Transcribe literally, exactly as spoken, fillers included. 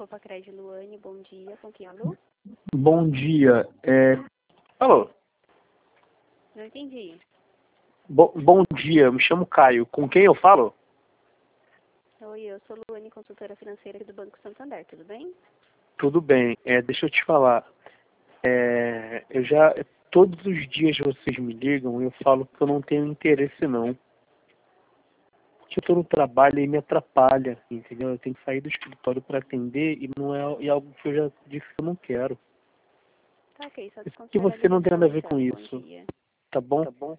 Copacred, Luane, bom dia. Com quem alô? Bom dia. É... Alô? Não entendi. Bo bom dia, eu me chamo Caio. Com quem eu falo? Oi, eu sou Luane, consultora financeira aqui do Banco Santander, tudo bem? Tudo bem. É, deixa eu te falar. É, eu já... Todos os dias vocês me ligam e eu falo que eu não tenho interesse, não. Porque eu tô no trabalho e me atrapalha, entendeu? Eu tenho que sair do escritório para atender e não é, é algo que eu já disse que eu não quero. Tá ok, só Que desconsiderar a você não tem ligação nada a ver com então. Bom isso, dia. tá bom? Tá bom?